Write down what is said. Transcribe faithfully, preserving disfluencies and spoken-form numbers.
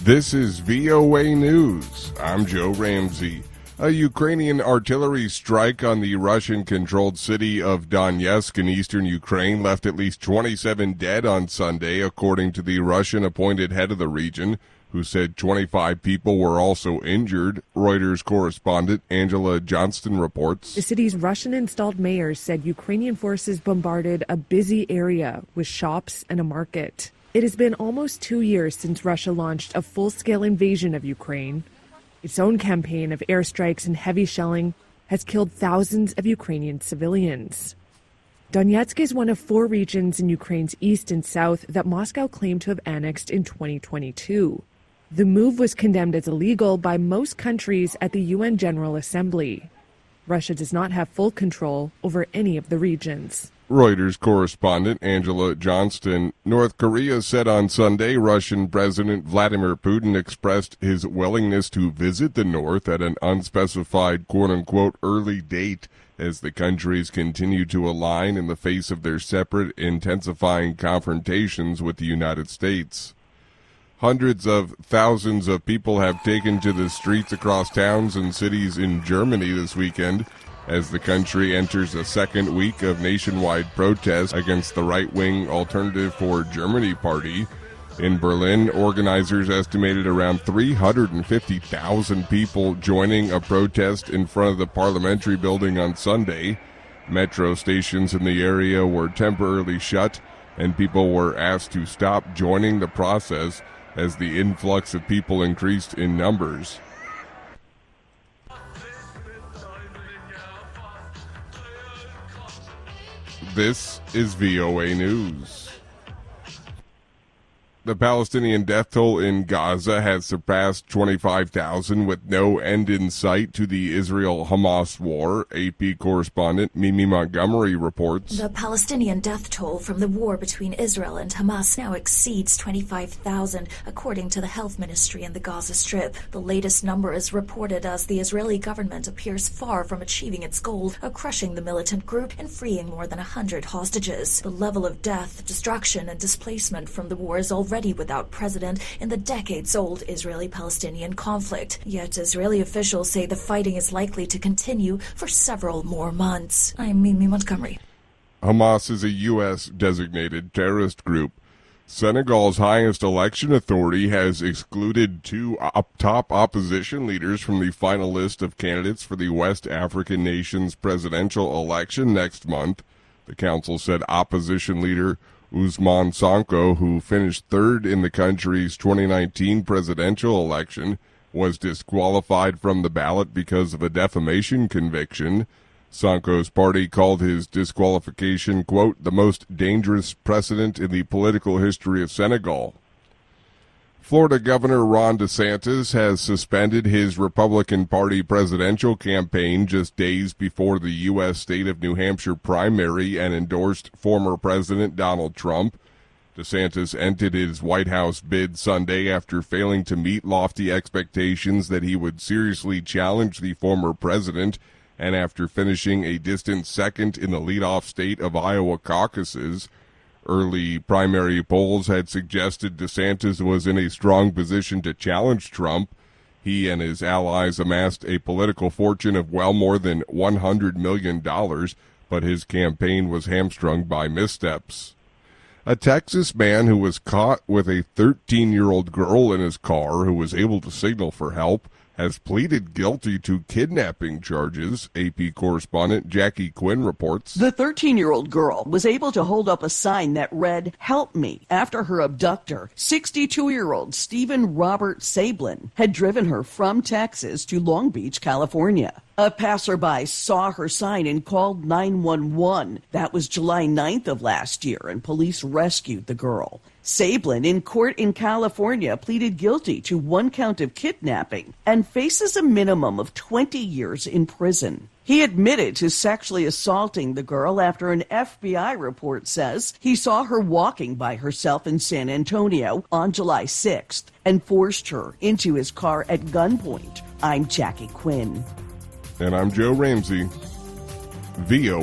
This is V O A News. I'm Joe Ramsey. A Ukrainian artillery strike on the Russian-controlled city of Donetsk in eastern Ukraine left at least twenty-seven dead on Sunday, according to the Russian-appointed head of the region, who said twenty-five people were also injured. Reuters correspondent Angela Johnston reports. The city's Russian-installed mayor said Ukrainian forces bombarded a busy area with shops and a market. It has been almost two years since Russia launched a full-scale invasion of Ukraine. Its own campaign of airstrikes and heavy shelling has killed thousands of Ukrainian civilians. Donetsk is one of four regions in Ukraine's east and south that Moscow claimed to have annexed in twenty twenty-two. The move was condemned as illegal by most countries at the U N General Assembly. Russia does not have full control over any of the regions. Reuters correspondent Angela Johnston. North Korea said on Sunday Russian President Vladimir Putin expressed his willingness to visit the North at an unspecified quote-unquote early date as the countries continue to align in the face of their separate, intensifying confrontations with the United States. Hundreds of thousands of people have taken to the streets across towns and cities in Germany this weekend as the country enters a second week of nationwide protests against the right-wing Alternative for Germany party. In Berlin, organizers estimated around three hundred fifty thousand people joining a protest in front of the parliamentary building on Sunday. Metro stations in the area were temporarily shut, and people were asked to stop joining the process as the influx of people increased in numbers. This is V O A News. The Palestinian death toll in Gaza has surpassed twenty-five thousand with no end in sight to the Israel-Hamas war. A P correspondent Mimi Montgomery reports. The Palestinian death toll from the war between Israel and Hamas now exceeds twenty-five thousand, according to the health ministry in the Gaza Strip. The latest number is reported as the Israeli government appears far from achieving its goal of crushing the militant group and freeing more than one hundred hostages. The level of death, destruction, and displacement from the war is already without precedent in the decades-old Israeli-Palestinian conflict. Yet Israeli officials say the fighting is likely to continue for several more months. I'm Mimi Montgomery. Hamas is a U S-designated terrorist group. Senegal's highest election authority has excluded two op- top opposition leaders from the final list of candidates for the West African nation's presidential election next month. The council said opposition leader Ousmane Sonko, who finished third in the country's twenty nineteen presidential election, was disqualified from the ballot because of a defamation conviction. Sonko's party called his disqualification, quote, the most dangerous precedent in the political history of Senegal. Florida Governor Ron DeSantis has suspended his Republican Party presidential campaign just days before the U S state of New Hampshire primary and endorsed former President Donald Trump. DeSantis ended his White House bid Sunday after failing to meet lofty expectations that he would seriously challenge the former president and after finishing a distant second in the leadoff state of Iowa caucuses. Early primary polls had suggested DeSantis was in a strong position to challenge Trump. He and his allies amassed a political fortune of well more than one hundred million dollars, but his campaign was hamstrung by missteps. A Texas man who was caught with a thirteen-year-old girl in his car who was able to signal for help has pleaded guilty to kidnapping charges. A P correspondent Jackie Quinn reports. The thirteen-year-old girl was able to hold up a sign that read, "Help me," after her abductor, sixty-two-year-old Stephen Robert Sablin, had driven her from Texas to Long Beach, California. A passerby saw her sign and called nine one one. That was July ninth of last year, and police rescued the girl. Sablin, in court in California, pleaded guilty to one count of kidnapping and faces a minimum of twenty years in prison. He admitted to sexually assaulting the girl after an F B I report says he saw her walking by herself in San Antonio on July sixth and forced her into his car at gunpoint. I'm Jackie Quinn. And I'm Joe Ramsey. V O